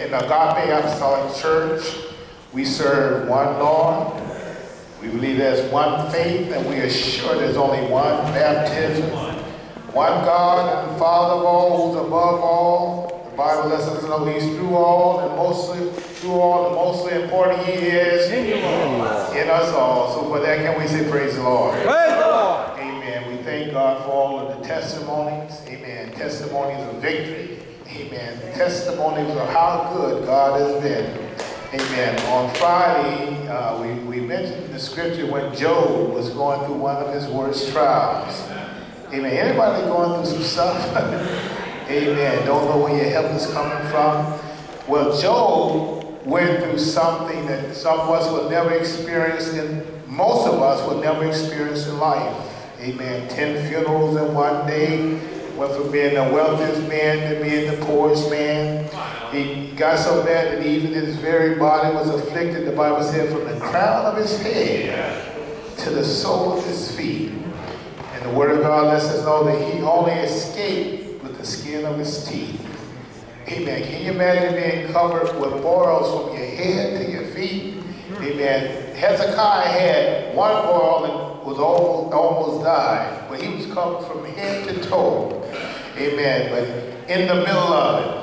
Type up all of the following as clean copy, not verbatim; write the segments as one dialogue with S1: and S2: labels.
S1: in Agape Apostolic Church, we serve one Lord. We believe there's one faith, and we are sure there's only one baptism, one God and Father of all, who's above all. The Bible lets us know He's through all, and mostly important He is in us all. So for that, can we say praise the Lord?
S2: Praise the Lord.
S1: Amen. We thank God for all of the testimonies. Amen. Testimonies of victory. Amen. Testimonies of how good God has been. Amen. On Friday, we mentioned the scripture when Job was going through one of his worst trials. Amen. Anybody going through some stuff? Amen. Don't know where your help is coming from. Well, Job went through something that some of us will never experience, and most of us will never experience in life. Amen. 10 funerals in one day. Went from being the wealthiest man to being the poorest man. He got so bad that even his very body was afflicted, the Bible said, from the crown of his head to the sole of his feet. And the Word of God lets us know that he only escaped with the skin of his teeth. Amen. Can you imagine being covered with boils from your head to your feet? Amen. Hezekiah had one boil and was almost died, but he was covered from head to toe. Amen. But in the middle of it,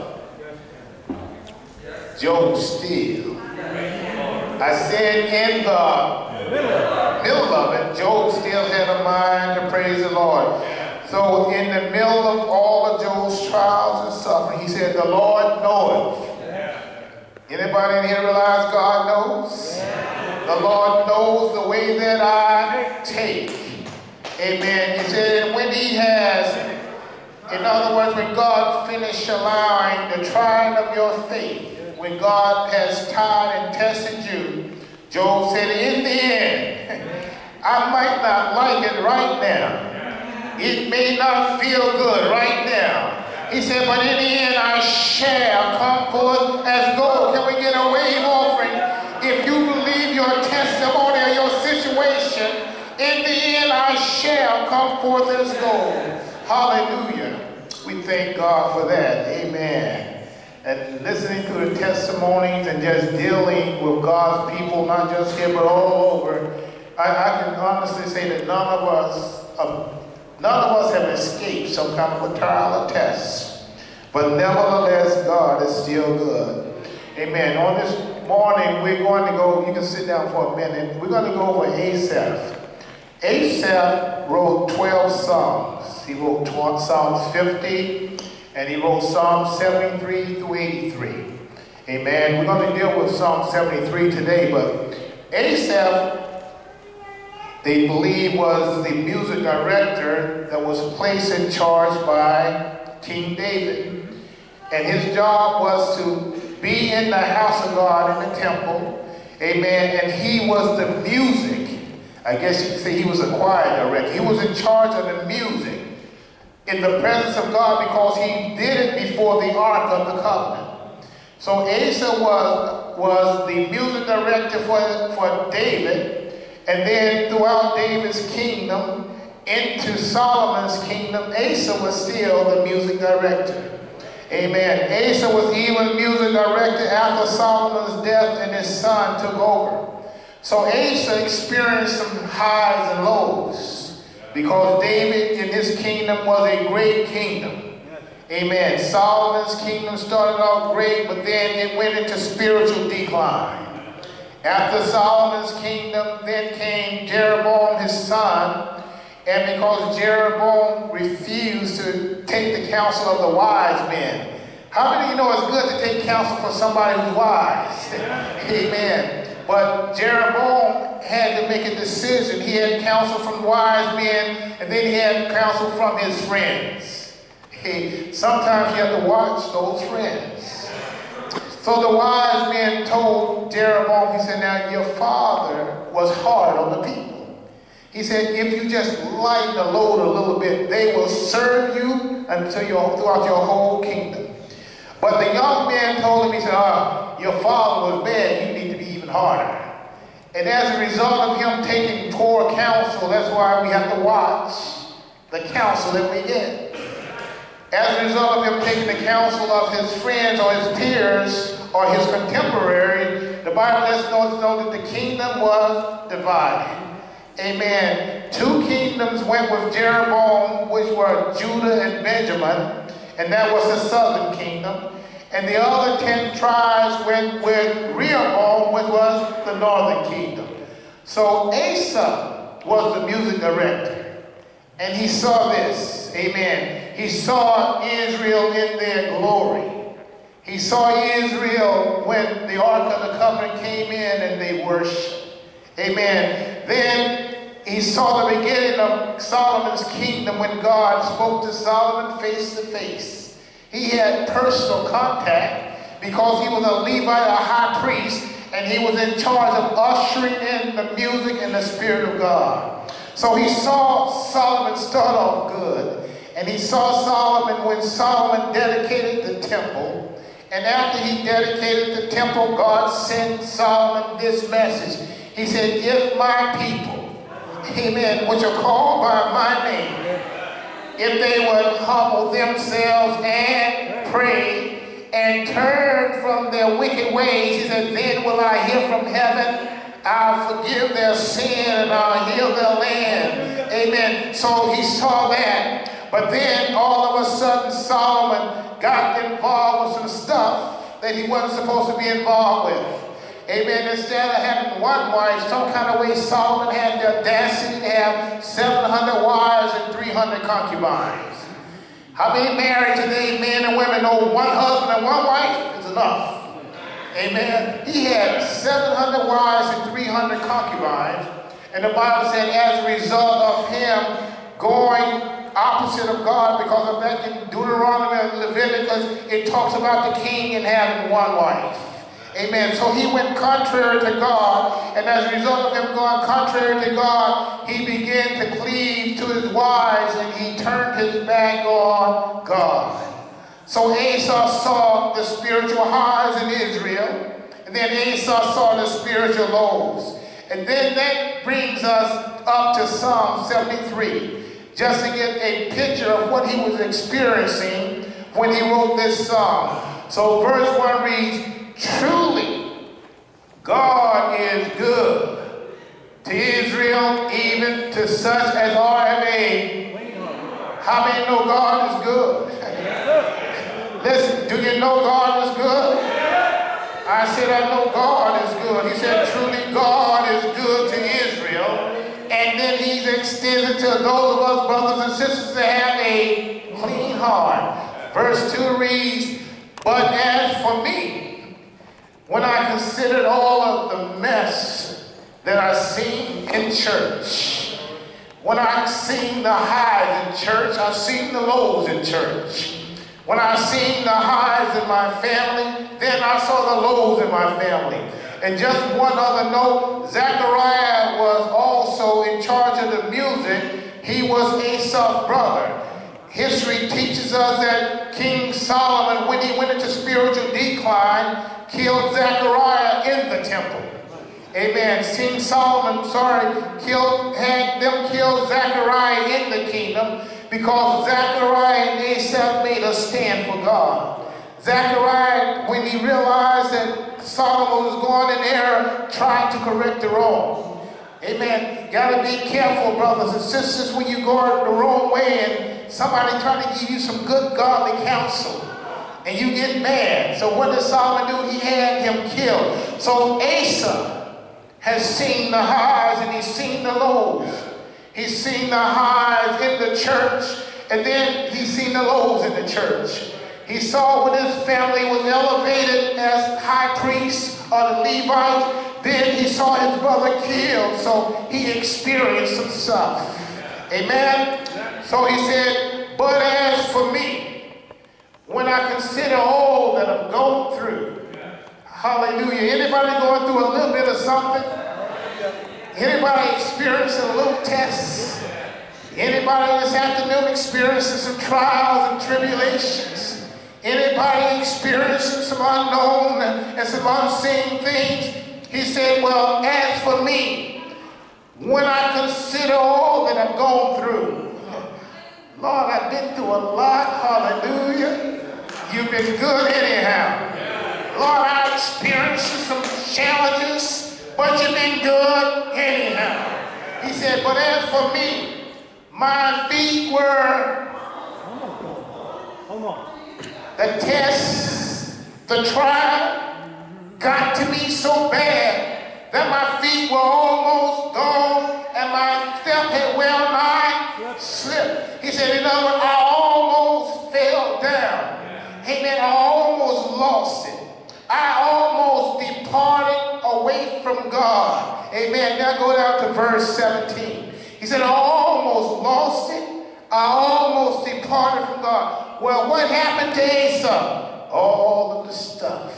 S1: Job still. I said in the middle of it, Job still had a mind to praise the Lord. So in the middle of all of Job's trials and suffering, he said, the Lord knoweth. Anybody in here realize God knows? The Lord knows the way that I take. Amen. He said, and when he has, in other words, when God finished allowing the trying of your faith, when God has tried and tested you, Job said, in the end, I might not like it right now. It may not feel good right now. He said, but in the end, I shall come forth as gold. Can we get a wave offering? If you believe your testimony or your situation, in the end, I shall come forth as gold. Hallelujah. We thank God for that. Amen. And listening to the testimonies and just dealing with God's people, not just here, but all over, I can honestly say that none of us have escaped some kind of a trial or test. But nevertheless, God is still good. Amen. On this morning, we're going to go, you can sit down for a minute. We're going to go over Asaph. Asaph wrote 12 Psalms. He wrote Psalms 50, and he wrote Psalms 73 through 83. Amen. We're going to deal with Psalm 73 today, but Asaph, they believe, was the music director that was placed in charge by King David. And his job was to be in the house of God in the temple. Amen. And he was the music. I guess you could say he was a choir director. He was in charge of the music in the presence of God because he did it before the Ark of the Covenant. So Asa was the music director for David. And then throughout David's kingdom, into Solomon's kingdom, Asa was still the music director. Amen. Asa was even music director after Solomon's death and his son took over. So Asa experienced some highs and lows because David in his kingdom was a great kingdom. Amen. Solomon's kingdom started off great, but then it went into spiritual decline. After Solomon's kingdom, then came Jeroboam, his son, and because Jeroboam refused to take the counsel of the wise men. How many of you know it's good to take counsel from somebody who's wise? Amen. But Jeroboam had to make a decision. He had counsel from wise men, and then he had counsel from his friends. Sometimes you have to watch those friends. So the wise men told Jeroboam, he said, now your father was hard on the people. He said, if you just lighten the load a little bit, they will serve you throughout your whole kingdom. But the young man told him, he said, your father was bad, you need to be even harder. And as a result of him taking poor counsel, that's why we have to watch the counsel that we get. As a result of him taking the counsel of his friends or his peers or his contemporary, the Bible lets us know that the kingdom was divided. Amen. 2 kingdoms went with Jeroboam, which were Judah and Benjamin, and that was the southern kingdom. And the other 10 tribes went with Rehoboam, which was the northern kingdom. So Asa was the music director, and he saw this. Amen. He saw Israel in their glory. He saw Israel when the Ark of the Covenant came in and they worshiped. Amen. Then he saw the beginning of Solomon's kingdom when God spoke to Solomon face to face. He had personal contact because he was a Levite, a high priest, and he was in charge of ushering in the music and the Spirit of God. So he saw Solomon start off good. And he saw Solomon when Solomon dedicated the temple. And after he dedicated the temple, God sent Solomon this message. He said, if my people, amen, which are called by my name, if they would humble themselves and pray and turn from their wicked ways, he said, then will I hear from heaven, I'll forgive their sin and I'll heal their land. Amen. So he saw that. But then all of a sudden Solomon got involved with some stuff that he wasn't supposed to be involved with. Amen. Instead of having one wife, some kind of way Solomon had the audacity to have 700 wives and 300 concubines. How many married today, men and women, know one husband and one wife is enough? Amen. He had 700 wives and 300 concubines. And the Bible said as a result of him going opposite of God, because of back in Deuteronomy and Leviticus, it talks about the king and having one wife. Amen. So he went contrary to God, and as a result of him going contrary to God, he began to cleave to his wives, and he turned his back on God. So Asa saw the spiritual highs in Israel, and then Asa saw the spiritual lows. And then that brings us up to Psalm 73, just to get a picture of what he was experiencing when he wrote this psalm. So verse 1 reads, truly, God is good to Israel, even to such as are of age. How many know God is good? Listen, do you know God is good? I said, I know God is good. He said, truly, God is good to Israel. And then he's extended to those of us, brothers and sisters, that have a clean heart. Verse 2 reads, but as for me, when I considered all of the mess that I've seen in church, when I've seen the highs in church, I've seen the lows in church. When I've seen the highs in my family, then I saw the lows in my family. And just one other note, Zechariah was also in charge of the music. He was Asaph's brother. History teaches us that King Solomon, when he went into spiritual decline, killed Zechariah in the temple. Amen. King Solomon, had them kill Zechariah in the kingdom because Zechariah and Asaph made a stand for God. Zechariah, when he realized that Solomon was going in error, tried to correct the wrong. Amen. Got to be careful, brothers and sisters, when you go the wrong way and somebody trying to give you some good godly counsel and you get mad. So what did Solomon do? He had him killed. So Asa has seen the highs and he's seen the lows. He's seen the highs in the church, and then he's seen the lows in the church. He saw when his family was elevated as high priest or the Levites, then he saw his brother killed, so he experienced some stuff. Amen? So he said, but as for me, when I consider all that I've gone through, hallelujah. Anybody going through a little bit of something? Anybody experiencing a little test? Anybody this afternoon experiencing some trials and tribulations? Anybody experiencing some unknown and some unseen things? He said, well, as for me, when I consider all that I've gone through, Lord, I've been through a lot, hallelujah. You've been good anyhow. Lord, I challenges, but you've been good anyhow. He said, but as for me, my feet were the test, the trial got to be so bad that my feet were almost gone and my step had well nigh slipped. He said, in other words, I almost fell down. Amen. I almost lost it. I almost departed away from God. Amen. Now go down to verse 17. He said, I almost lost it. I almost departed from God. Well, what happened to Asa? All of the stuff.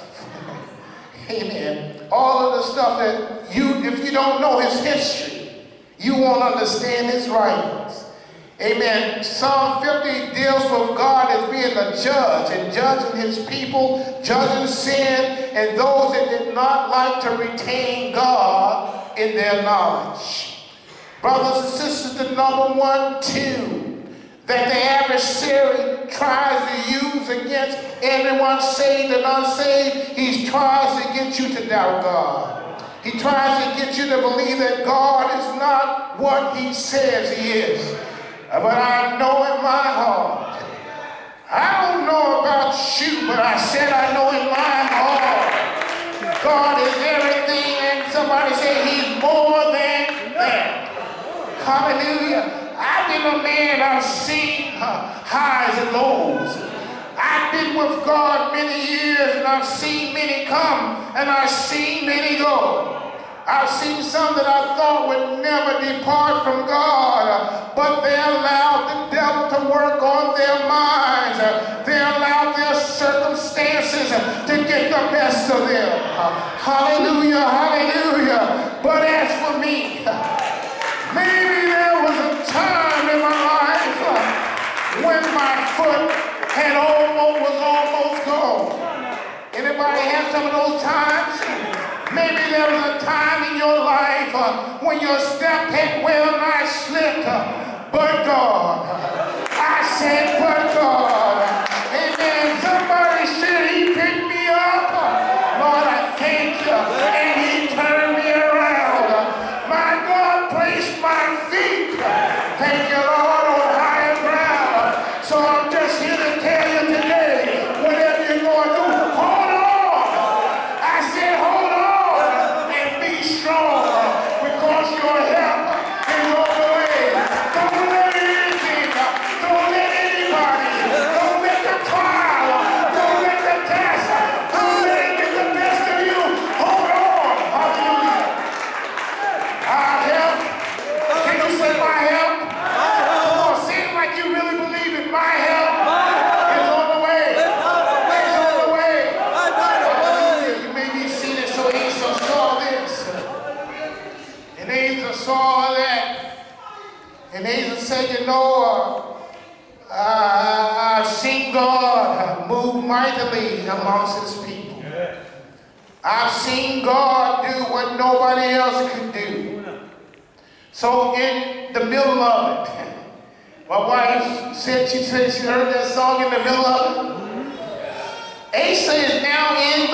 S1: Amen. All of the stuff that if you don't know his history, you won't understand his writings. Amen. Psalm 50 deals with God as being the judge and judging his people, judging sin, and those that did not like to retain God in their knowledge. Brothers and sisters, the number one tool that the adversary tries to use against everyone saved and unsaved, he tries to get you to doubt God. He tries to get you to believe that God is not what he says he is. But I know in my heart, I don't know about you, but I said I know in my heart, God is everything, and somebody say he's more than that. Hallelujah. I've been a man, I've seen highs and lows. I've been with God many years, and I've seen many come, and I've seen many go. I've seen some that I thought would never depart from God, but they allowed the devil to work on their minds. They allowed their circumstances to get the best of them. Hallelujah, hallelujah. But as for me, maybe there was a time in my life when my foot was almost gone. Anybody have some of those times? Maybe there was a time in your life when your step had well nigh slipped, but God. I said, but God. Amen. Somebody said he picked me up. Lord, I thank you. And he turned me around. My God placed my feet. Thank you, Lord, on higher ground. So I'm just here to tell you today, whatever you're going through, hold on. I said, hold on. Strong, because your help is on the way. Don't let anything, don't let anybody, don't let the trial, don't let the test, don't let it get the best of you. Hold on. Hallelujah. Our help. Can you say my help? Come on, say it like you really believe it. My help is on the way. It's on the way. Hallelujah. You may be seated, so Asa saw this. And Asa saw that, and Asa said, you know, I've seen God move mightily amongst his people. I've seen God do what nobody else could do. So in the middle of it, my wife said she heard that song in the middle of it. Asa is now in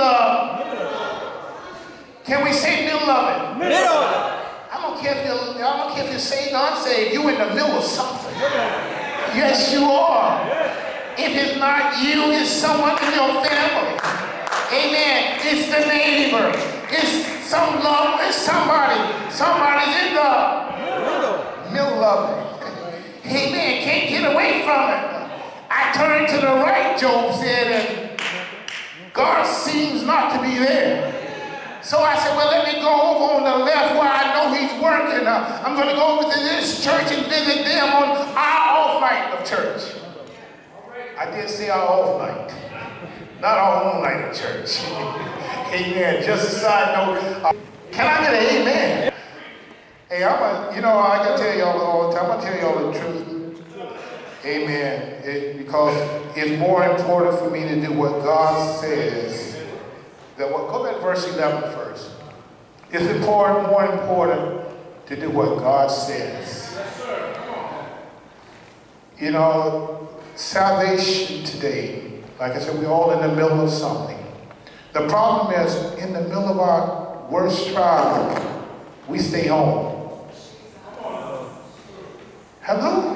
S1: the, can we say middle of it? Middle of it. I don't care if you're saved or unsaved. You're in the middle of something. Yes, you are. If it's not you, it's someone in your family. Amen. It's the neighbor. It's some love. It's somebody. Somebody's in the middle of it. Amen. Can't get away from it. I turned to the right, Job said, and God seems not to be there. So I said, well, let me go over on the left where I know he's working. I'm going to go over to this church and visit them on our off night of church. I did say our off night, not our own night of church. Amen. Just a side note. Can I get an amen? Hey, I got to tell y'all all the time. I'm going to tell y'all the truth. Amen. Because it's more important for me to do what God says. Go back to verse 11 first. It's more important to do what God says.
S2: Yes, sir. Come on.
S1: You know, salvation today, like I said, we're all in the middle of something. The problem is, in the middle of our worst trial, we stay home. Hello?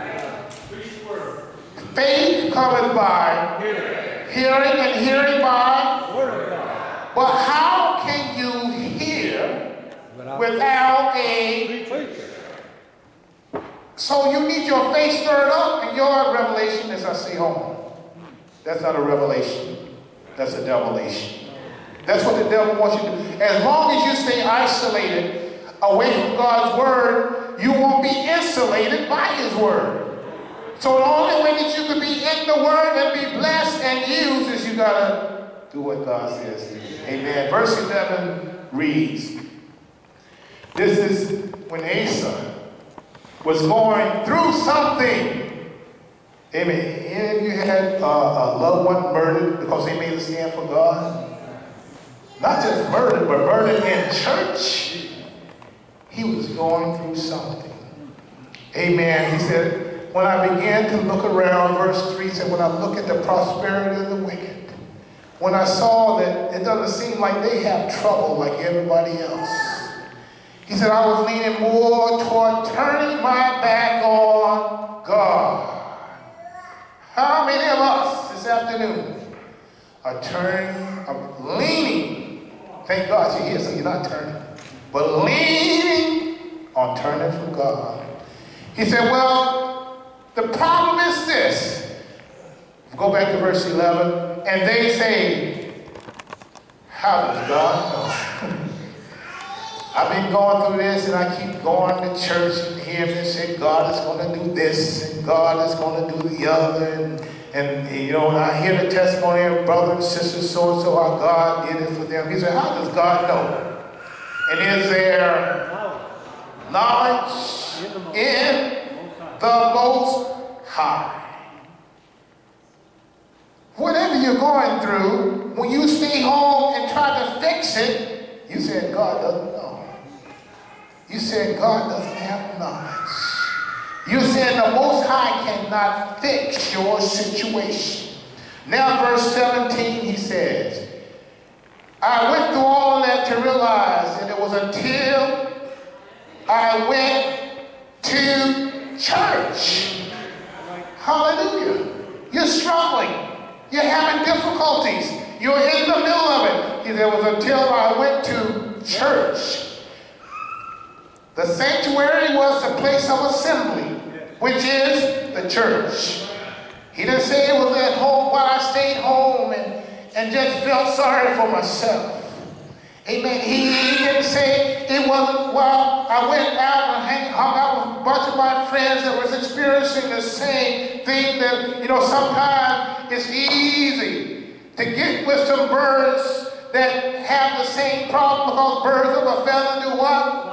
S1: Faith cometh by hearing, and hearing by word of God. But how can you hear without a preacher? So you need your faith stirred up, and your revelation is I stay home. That's not a revelation. That's a devilation. That's what the devil wants you to do. As long as you stay isolated away from God's word, you won't be insulated by his word. So the only way that you can be in the word and be blessed and used is you got to do what God says to do. Amen. Verse 11 reads, this is when Asa was going through something. Amen. And you had a loved one murdered because they made a stand for God. Not just murdered, but murdered in church. He was going through something. Amen. He said, when I began to look around, verse 3 said, when I look at the prosperity of the wicked, when I saw that it doesn't seem like they have trouble like everybody else. He said, I was leaning more toward turning my back on God. How many of us this afternoon are leaning? Thank God you're here, so you're not turning. But leaning on turning from God. He said, well, the problem is this. Go back to verse 11. And they say, how does God know? I've been going through this and I keep going to church and hearing them say God is going to do this and God is going to do the other. And you know, I hear the testimony of brothers and sisters so-and-so how God did it for them. He said, how does God know? And is there knowledge in the Most High? Whatever you're going through, when you stay home and try to fix it, you said God doesn't know. You said God doesn't have knowledge. You said the Most High cannot fix your situation. Now verse 17 he says, I went through all that to realize that it was until I went to church. Hallelujah. You're struggling. You're having difficulties. You're in the middle of it. He said, it was until I went to church. The sanctuary was the place of assembly, which is the church. He didn't say it was at home while I stayed home and just felt sorry for myself. Amen. He didn't say it wasn't while I went out and hung out with a bunch of my friends that was experiencing the same thing that, you know, sometimes it's easy to get with some birds that have the same problem because birds of a feather do what?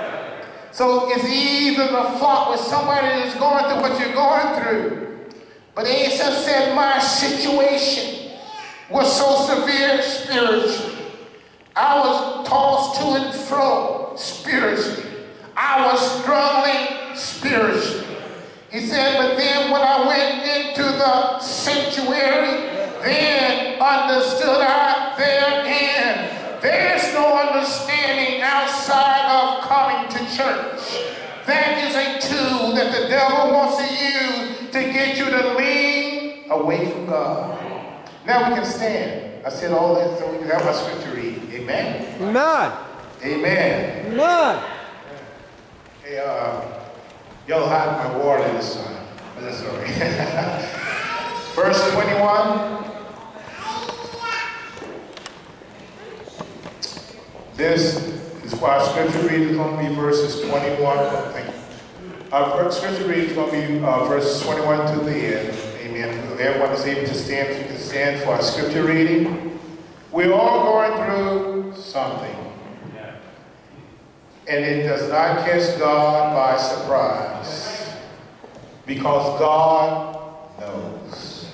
S1: So it's easy to flock with somebody that's going through what you're going through. But Asa said, my situation was so severe spiritually. I was tossed to and fro spiritually. I was struggling spiritually. He said, but then when I went into the sanctuary, then understood I therein. There's no understanding outside of coming to church. That is a tool that the devil wants to use to get you to lean away from God. Now we can stand. I said all that so we can have our scripture read. Amen.
S2: Amen.
S1: Amen.
S2: Amen.
S1: Hey, y'all hide my water this time. But that's all right. Verse 21. This is why our scripture reading is going to be verses 21. Thank you. Our scripture reading is going to be verses 21 to the end. Amen. If everyone is able to stand, if you can stand for our scripture reading. We're all going through something. And it does not catch God by surprise. Because God knows.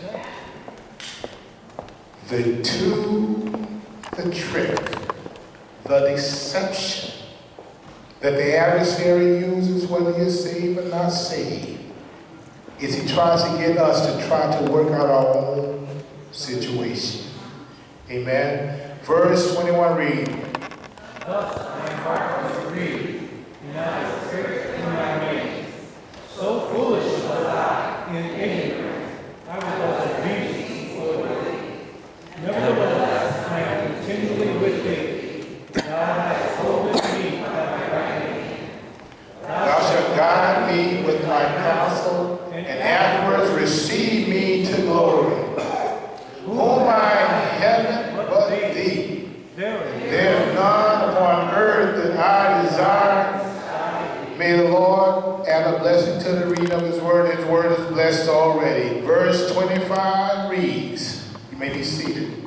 S1: The trick, the deception that the adversary uses, whether you're saved or not saved, is he tries to get us to try to work out our own situation. Amen. Verse 21 reads,
S2: Thus my heart was grieved, and I was pricked in my veins. So foolish was I in ignorance, I was obedient before thee. Nevertheless, I am continually with thee. Thou hast holden me by thy right hand.
S1: Thou shalt guide me with thy counsel, and afterwards receive me to glory. Whom I in heaven but thee. There is none upon earth that I desire. May the Lord add a blessing to the reading of his word. His word is blessed already. Verse 25 reads, you may be seated.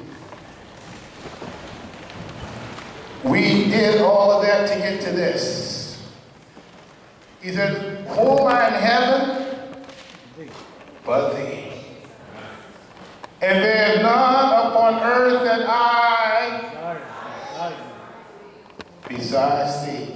S1: We did all of that to get to this. He said, whom I in heaven but thee. And there is none upon earth that I besides thee.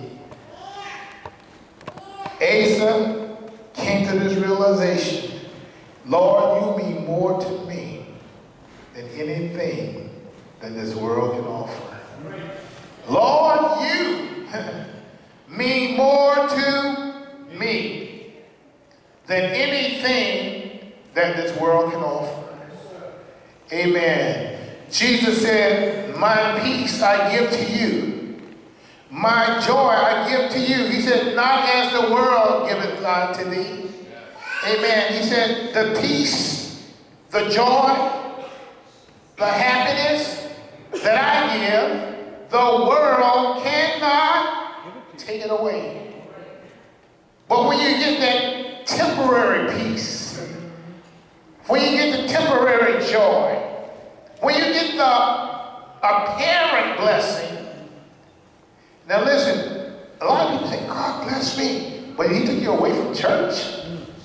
S1: Asa came to this realization, Lord, you mean more to me than anything that this world can offer. Lord, you mean more to me than anything that this world can offer. Amen. Jesus said, my peace I give to you. My joy I give to you. He said, not as the world giveth unto thee. Amen. He said, the peace, the joy, the happiness that I give, the world cannot take it away. But when you get that temporary peace, when you get the temporary joy, when you get the apparent blessing. Now listen, a lot of people say, God bless me, but he took you away from church.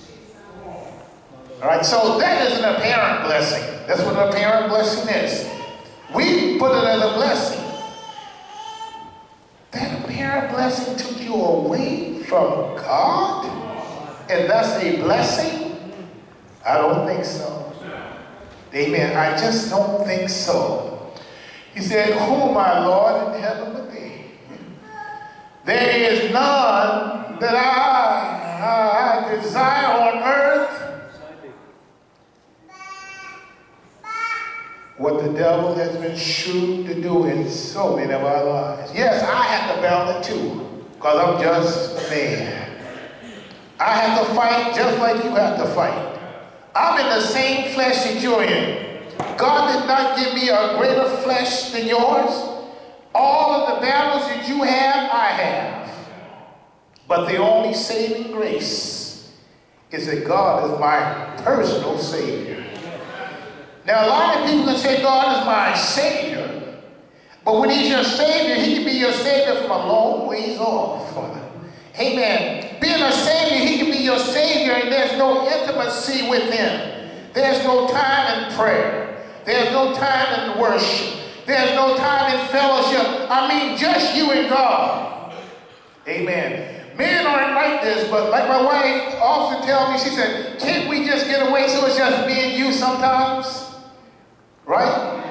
S1: All right, so that is an apparent blessing. That's what an apparent blessing is. We put it as a blessing. That apparent blessing took you away from God, and that's a blessing? I don't think so. Amen. I just don't think so. He said, who, my Lord, in heaven but thee? There is none that I desire on earth. What the devil has been shrewd to do in so many of our lives. Yes, I have to battle it too, because I'm just a man. I have to fight just like you have to fight. I'm in the same flesh that you're in. God did not give me a greater flesh than yours. All of the battles that you have, I have. But the only saving grace is that God is my personal Savior. Now, a lot of people can say God is my Savior, but when he's your Savior, he can be your Savior from a long ways off. Amen. Being a Savior, he can be your Savior, and there's no intimacy with him. There's no time in prayer. There's no time in worship. There's no time in fellowship. I mean, just you and God. Amen. Men aren't like this, but like my wife often tells me, she said, can't we just get away so it's just me and you sometimes? Right?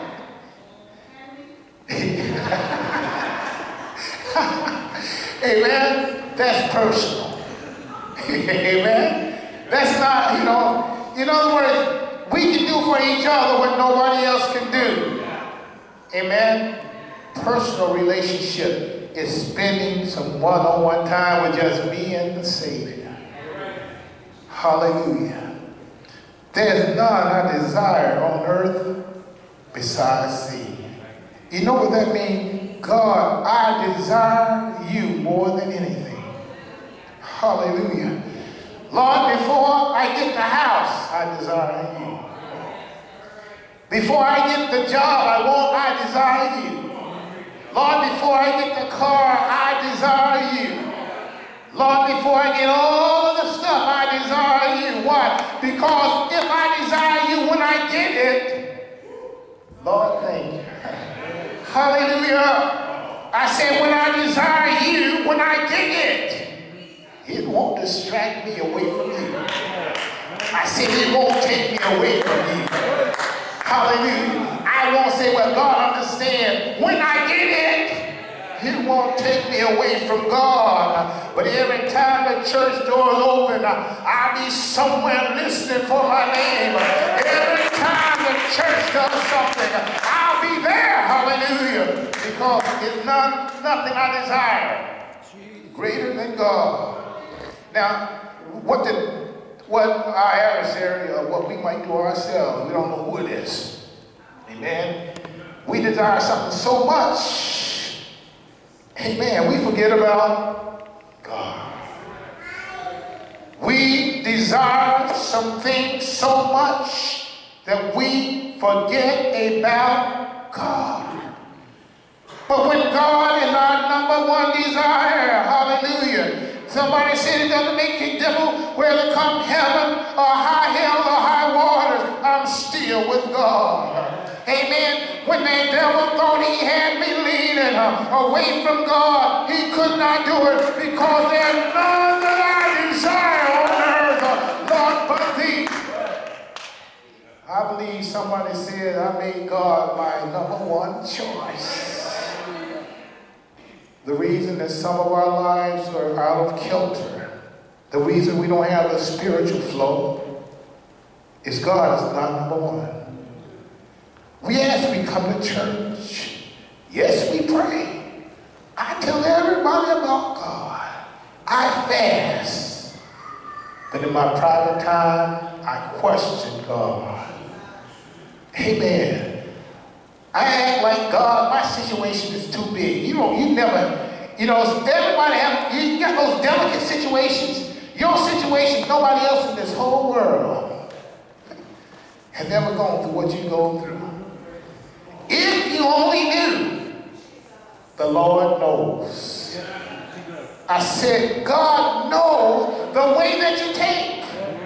S1: Amen. That's personal. Amen. That's not, in other words, we can do for each other what nobody else can do. Amen. Personal relationship is spending some one-on-one time with just me and the Savior. Hallelujah. There's none I desire on earth besides thee. You know what that means? God, I desire you more than anything. Hallelujah. Lord, before I get the house, I desire you. Before I get the job I desire you. Lord, before I get the car, I desire you. Lord, before I get all of the stuff, I desire you. Why? Because if I desire you when I get it, Lord, thank you. Hallelujah. I said, when I desire you, when I get it, it won't distract me away from you. I said, it won't take me away from you. Hallelujah. I won't say, well, God, understand, when I get it, it won't take me away from God. But every time the church door is open, I'll be somewhere listening for my name. Every time the church does something, I'll be there. Hallelujah. Because it's nothing I desire greater than God. Now, what our adversary, or what we might do ourselves, we don't know who it is. Amen. We desire something so much. Amen. We forget about God. We desire some things so much that we forget about God. But when God is our number one desire, hallelujah. Somebody said it doesn't make any difference whether come heaven or high hell or high waters, I'm still with God. Amen. When the devil thought he had me leaning away from God, he could not do it because there's none that I desire on earth, Lord, but thee. I believe somebody said I made God my number one choice. The reason that some of our lives are out of kilter, the reason we don't have the spiritual flow, is God is not number one. Yes, we come to church. Yes, we pray. I tell everybody about God. I fast. But in my private time, I question God. Amen. I act like God, my situation is too big. You got those delicate situations. Your situation, nobody else in this whole world has ever gone through what you go through. If you only knew, the Lord knows. I said, God knows the way that you take.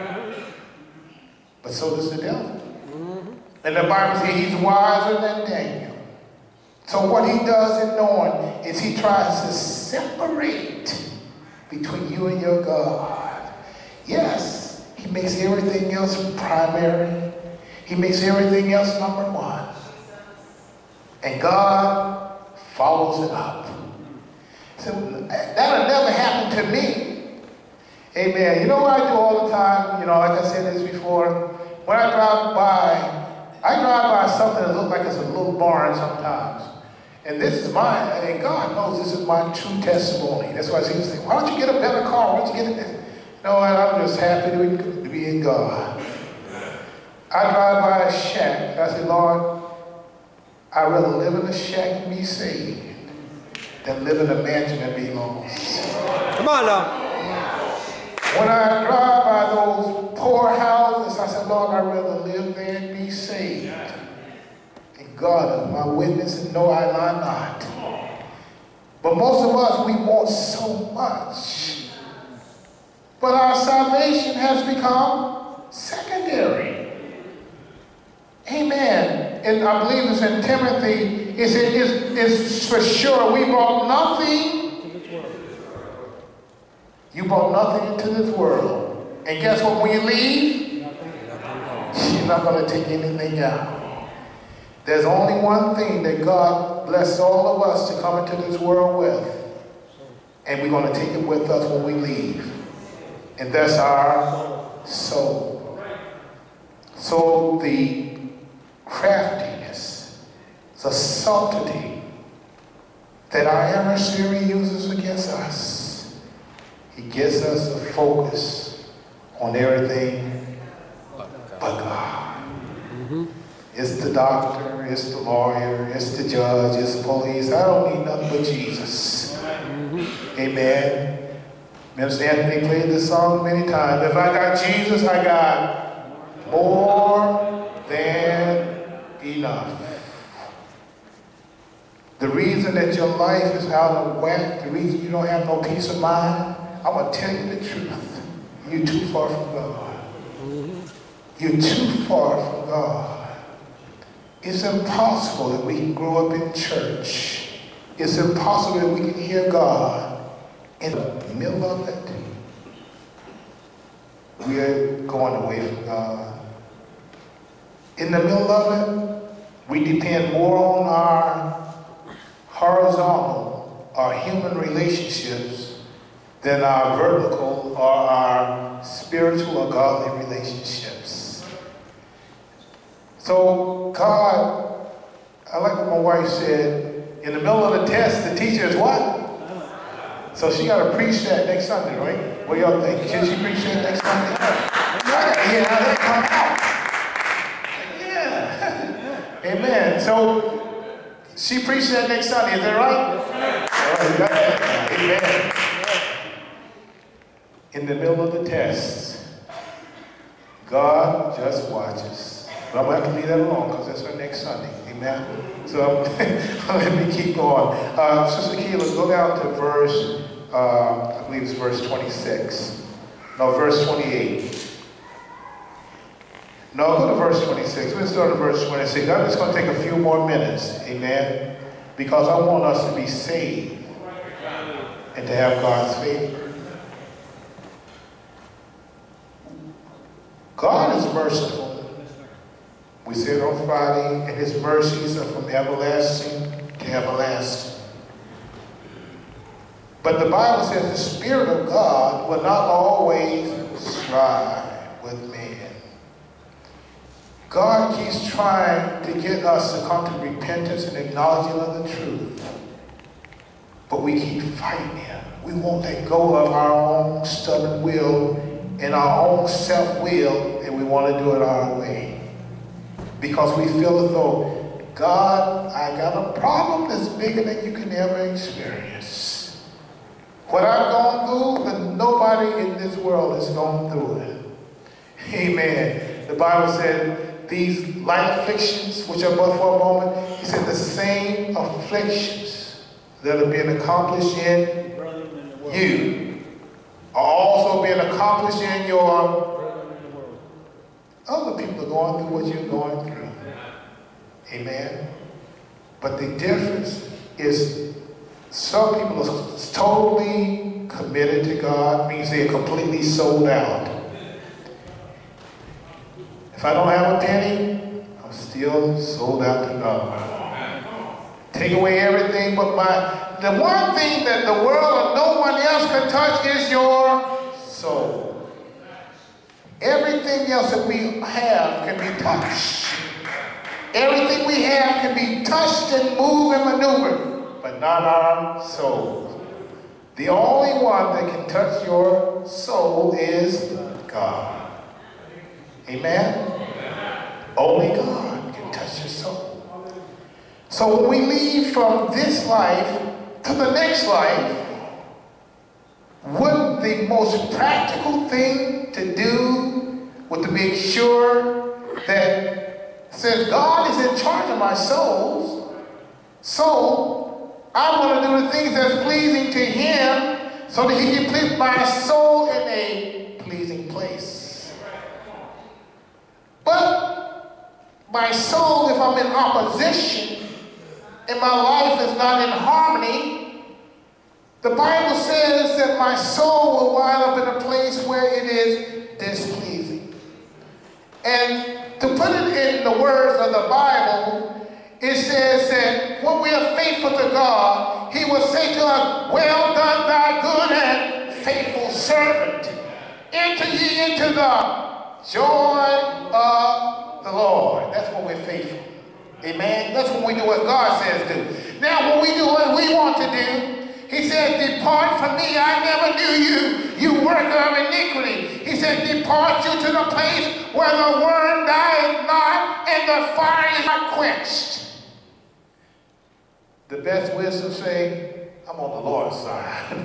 S1: But so does the devil. And the Bible says he's wiser than Daniel. So what he does in knowing is he tries to separate between you and your God. Yes, he makes everything else primary. He makes everything else number one. And God follows it up. So that'll never happen to me. Amen. You know what I do all the time? Like I said this before. When I drive by something that looks like it's a little barn sometimes. And this is mine, and God knows this is my true testimony. That's why he was saying, why don't you get a better car? Why don't you get it? You know what? I'm just happy to be in God. I drive by a shack, and I say, Lord, I'd rather live in a shack and be saved than live in a mansion and be lost.
S3: Come on now.
S1: When I drive by those poor houses, I said, Lord, I'd rather live there and be saved. And God is my witness, and no, I lie not. But most of us, we want so much. But our salvation has become secondary. Amen. And I believe it's in Timothy, it's for sure we brought nothing. You brought nothing into this world. And guess what? When you leave, you're not going to take anything out. There's only one thing that God blessed all of us to come into this world with. And we're going to take it with us when we leave. And that's our soul. So the craftiness, the subtlety that our adversary uses against us, he gets us to focus on everything but God. Mm-hmm. It's the doctor, it's the lawyer, it's the judge, it's the police. I don't need nothing but Jesus. Mm-hmm. Amen. Minister Anthony played this song many times. If I got Jesus, I got more than enough. The reason that your life is out of whack, the reason you don't have no peace of mind, I'm going to tell you the truth. You're too far from God. You're too far from God. It's impossible that we can grow up in church. It's impossible that we can hear God in the middle of it. We are going away from God. In the middle of it, we depend more on our horizontal our human relationships than our vertical or our spiritual or godly relationships. So God, I like what my wife said, in the middle of the test, the teacher is what? So she got to preach that next Sunday, right? What do y'all think? Can she preach that next Sunday? I got to hear how that come out. Yeah. Amen. So she preached that next Sunday. Is that right? All right, you got that. Amen. In the middle of the test, God just watches. But I'm going to have to leave that alone because that's our next Sunday. Amen. So let me keep going. Sister Keila, go down to verse, I believe it's verse 26. No, verse 28. No, go to verse 26. Let's start at verse 26. I'm just going to take a few more minutes. Amen. Because I want us to be saved and to have God's favor. God is merciful. We said on Friday, and his mercies are from everlasting to everlasting. But the Bible says the Spirit of God will not always strive with men. God keeps trying to get us to come to repentance and acknowledging of the truth. But we keep fighting him. We won't let go of our own stubborn will and our own self-will, and we want to do it our way. Because we feel as though, God, I got a problem that's bigger than you can ever experience. What I've gone through, but nobody in this world has gone through it. Amen. The Bible said, these light afflictions, which are but for a moment, he said the same afflictions that are being accomplished in you are also being accomplished in your other people are going through what you're going through. Amen. But the difference is some people are totally committed to God, means they're completely sold out. If I don't have a penny, I'm still sold out to God. Take away everything but the one thing that the world or no one else can touch is your soul. Everything else that we have can be touched. Everything we have can be touched and moved and maneuvered, but not our soul. The only one that can touch your soul is God. Amen? Only God can touch your soul. So when we leave from this life to the next life, wouldn't the most practical thing to do was to make sure that since God is in charge of my souls, so I want to do the things that's pleasing to him so that he can put my soul in a pleasing place. But my soul, if I'm in opposition and my life is not in harmony, the Bible says that my soul will wind up in a place where it is displeasing. And to put it in the words of the Bible, it says that when we are faithful to God, he will say to us, well done, thy good and faithful servant. Enter ye into the joy of the Lord. That's when we're faithful. Amen? That's when we do what God says do. Now when we do what we want to do, he said, depart from me, I never knew you, you worker of iniquity. He said, depart you to the place where the worm dieth not and the fire is not quenched. The best wisdom say, I'm on the Lord's side.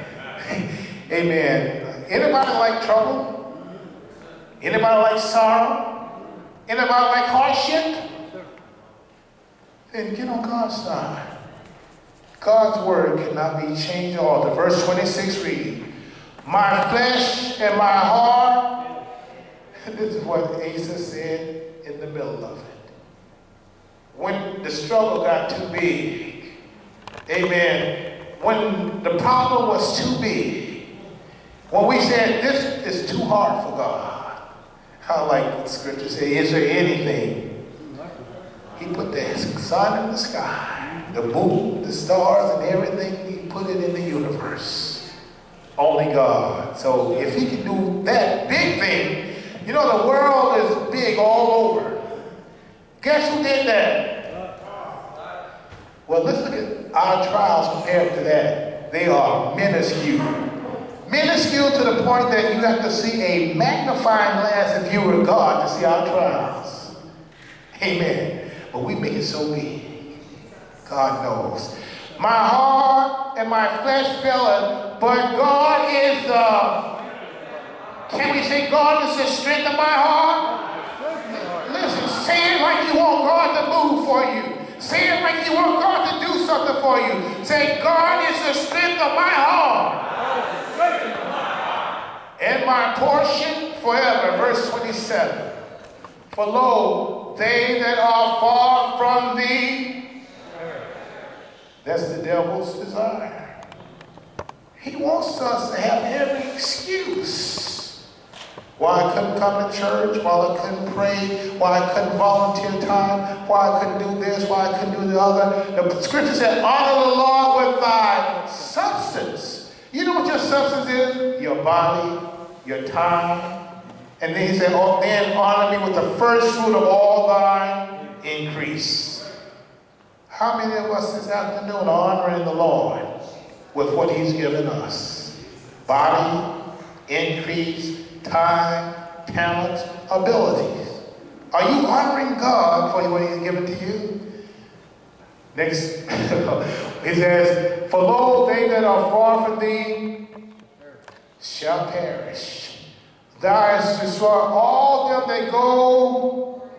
S1: Amen. Anybody like trouble? Anybody like sorrow? Anybody like hardship? Then get on God's side. God's word cannot be changed or altered. Verse 26 read, my flesh and my heart. This is what Asa said in the middle of it. When the struggle got too big, amen, when the problem was too big, when we said this is too hard for God, how like the scripture says, is there anything? He put the sun in the sky, the moon, the stars, and everything put it in the universe. Only God. So if he can do that big thing, you know the world is big all over. Guess who did that? Well, let's look at our trials compared to that. They are minuscule. Minuscule to the point that you have to see a magnifying glass if you were God to see our trials. Amen. But we make it so big. God knows. My heart and my flesh faileth, but God is can we say God is the strength of my heart? Listen, say it like you want God to move for you. Say it like you want God to do something for you. Say, God is the strength of my heart and my portion forever. Verse 27. For lo, they that are far from thee, that's the devil's desire. He wants us to have every excuse. Why I couldn't come to church, why I couldn't pray, why I couldn't volunteer time, why I couldn't do this, why I couldn't do the other. The scripture said, honor the Lord with thy substance. You know what your substance is? Your body, your time. And then he said, oh, then honor me with the first fruit of all thine increase. How many of us this afternoon are honoring the Lord with what he's given us? Body, increase, time, talents, abilities. Are you honoring God for what he's given to you? Next, he says, for lo, they that are far from thee shall perish. Thou hast destroyed all them that go.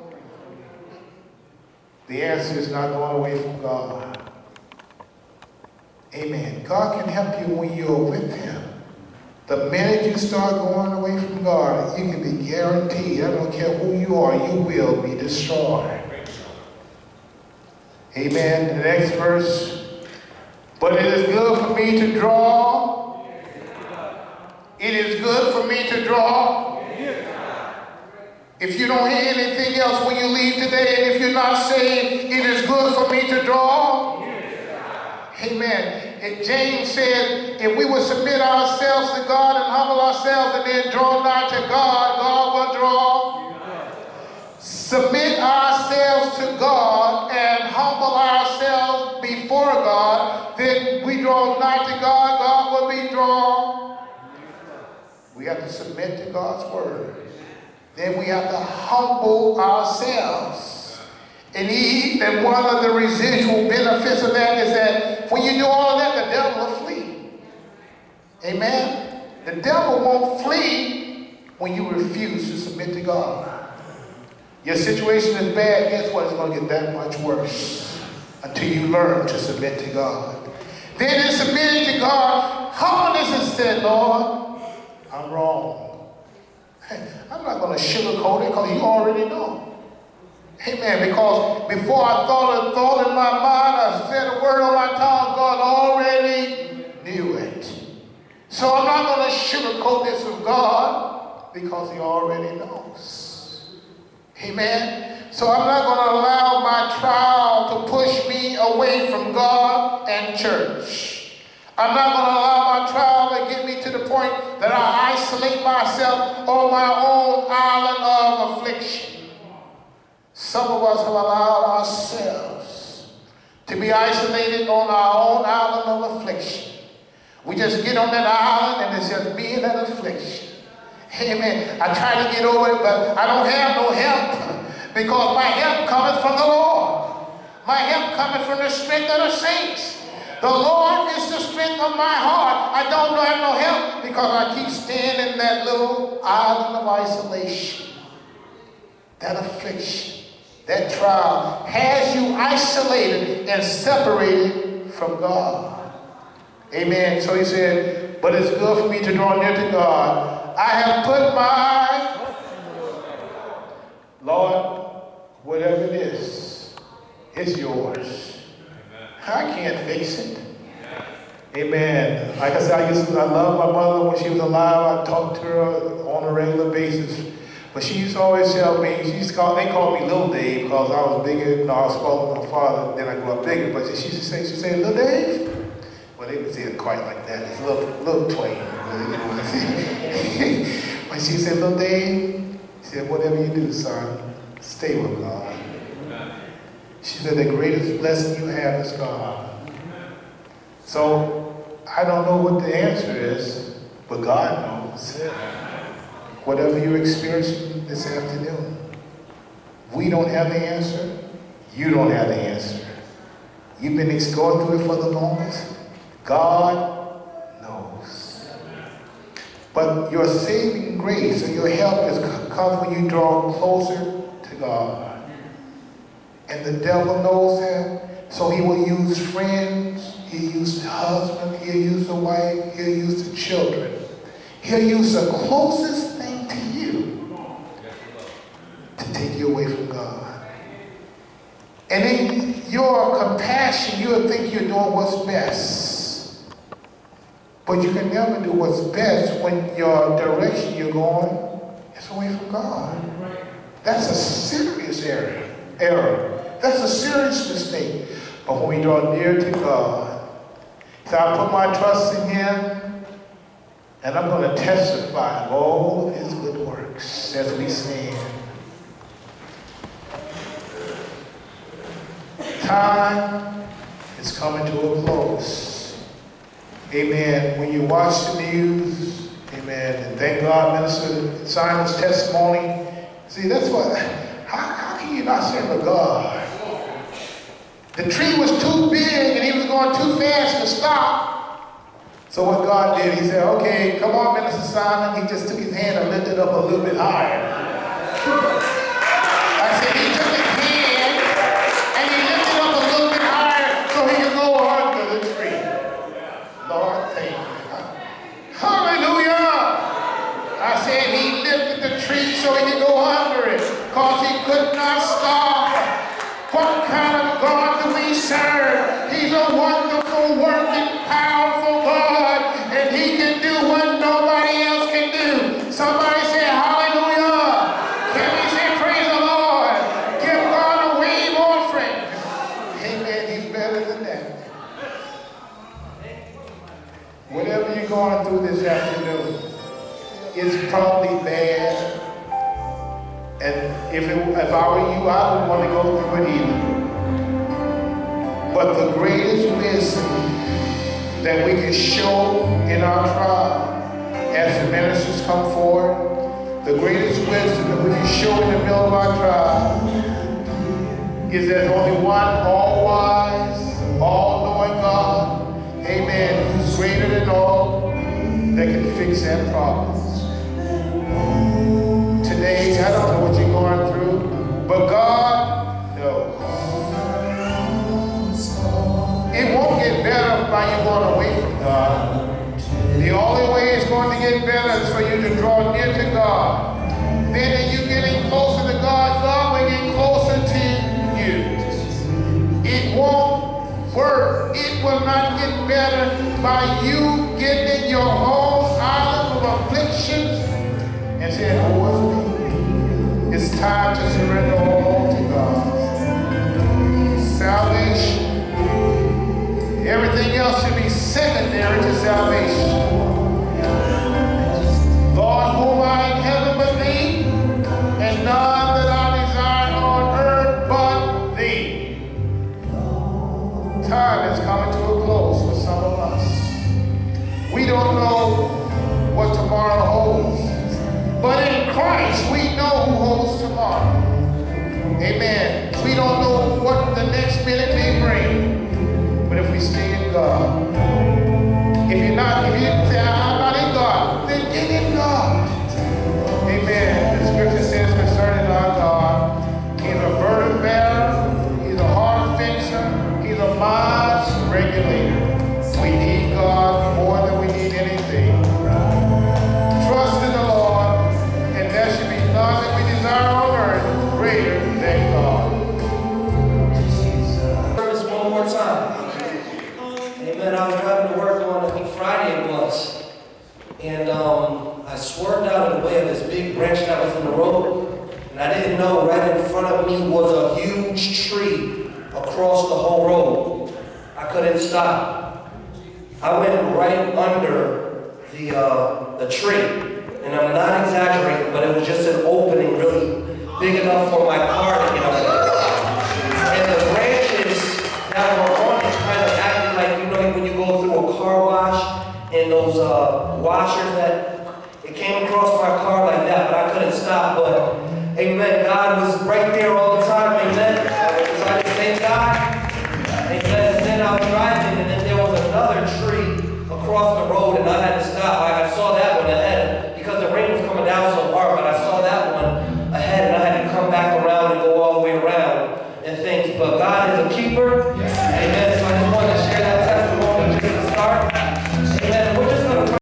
S1: The answer is not going away from God. Amen. God can help you when you're with him. The minute you start going away from God, you can be guaranteed, I don't care who you are, you will be destroyed. Amen. The next verse. But it is good for me to draw. It is good for me to draw. If you don't hear anything else when you leave today, and if you're not saved, it is good for me to draw. Amen. And James said, if we would submit ourselves to God and humble ourselves and then draw nigh to God, God will draw. Submit ourselves to God and humble ourselves before God, then we draw nigh to God, God will be drawn. We have to submit to God's word. Then we have to humble ourselves. And one of the residual benefits of that is that when you do all of that, the devil will flee. Amen? The devil won't flee when you refuse to submit to God. Your situation is bad, guess what? It's going to get that much worse until you learn to submit to God. Then in submitting to God, humbleness and said, Lord, I'm wrong. Hey, I'm not going to sugarcoat it because you already know. Amen. Because before I thought in my mind, I said a word on my tongue, God already knew it. So I'm not going to sugarcoat this with God because he already knows. Amen. So I'm not going to allow my trial to push me away from God and church. I'm not going to allow my trial to get me to the point that I isolate myself on my own island of affliction. Some of us have allowed ourselves to be isolated on our own island of affliction. We just get on that island and it's just me and that affliction. Amen. I try to get over it, but I don't have no help because my help cometh from the Lord. My help cometh from the strength of the saints. The Lord is the strength of my heart. I don't have no help because I keep staying in that little island of isolation. That affliction. That trial has you isolated and separated from God. Amen. So he said, but it's good for me to draw near to God. I have put my, Lord, whatever it is, it's yours. I can't fix it. Amen. Like I said, I love my mother when she was alive. I talked to her on a regular basis. But she used to always tell me, they called me Little Dave because I was bigger, I was smaller than my father, then I grew up bigger. But she used to say, Little Dave, when Well, they would say it quite like that. It's little Twain. But she said, little Dave, she said, whatever you do, son, stay with God. She said, the greatest blessing you have is God. So, I don't know what the answer is, but God knows. Whatever you're experiencing this afternoon, we don't have the answer. You don't have the answer. You've been going through it for the longest. God knows. But your saving grace and your help comes when you draw closer to God. And the devil knows that. So he will use friends. He'll use the husband. He'll use the wife. He'll use the children. He'll use the closest thing to you to take you away from God. And in your compassion, you'll think you're doing what's best. But you can never do what's best when your direction you're going is away from God. That's a serious error. That's a serious mistake. But when we draw near to God, so I put my trust in Him, and I'm going to testify of all of His good works as we stand. Time is coming to a close. Amen. When you watch the news, amen, and thank God, Minister Simon's testimony. See, that's what, how can you not serve a God? The tree was too big and he was going too fast to stop. So what God did, he said, okay, come on, Minister Simon. He just took his hand and lifted up a little bit higher. I said, he took his hand and he lifted up a little bit higher so he could go under the tree. Lord, thank you. Hallelujah. I said he lifted the tree so he could go under it because he could not stop. What kind of God do we serve? He's a wonderful, working, powerful God, and He can do what nobody else can do. Somebody say hallelujah. Can we say praise the Lord? Give God a wave offering. Amen. He's better than that. Whatever you're going through this afternoon is probably bad. And if I were you, I wouldn't want to go through it either. But the greatest wisdom that we can show in our trial as the ministers come forward, the greatest wisdom that we can show in the middle of our trial is there's only one all-wise, all-knowing God, amen, who's greater than all, that can fix that problem. Today, I don't know what you're going through, but God knows. It won't get better by you going away from God. The only way it's going to get better is for you to draw near to God. Then as you getting closer to God, God will get closer to you. It won't work. It will not get better by you getting in your own island of affliction and saying, oh, what's me? It's time to surrender all to God. Salvation. Everything else should be secondary to salvation. Lord, whom I in heaven but thee, and none that I desire on earth but thee. Time is coming to a close for some of us. We don't know what tomorrow holds. But in Christ, we know who holds tomorrow. Amen. We don't know what the next minute may bring. But if we stay in God, if you say, I'm not in God, then get in God. Amen. The scripture says concerning our God, He's a burden bearer, He's a heart fixer, He's a mind regulator. We need God more than we need anything. Trust in the Lord. There should be none that we desire on earth greater than God.
S3: Service one more time. Amen. I was driving to work on, I think Friday it was. And I swerved out of the way of this big branch that was in the road. And I didn't know right in front of me was a huge tree across the whole road. I couldn't stop. I went right under the tree. And I'm not exaggerating, but it was just an opening really big enough for my car to get up there. And the branches that were on it kind of acted like, you know, when you go through a car wash and those washers that, it came across my car like that, but I couldn't stop. But amen, God was right there.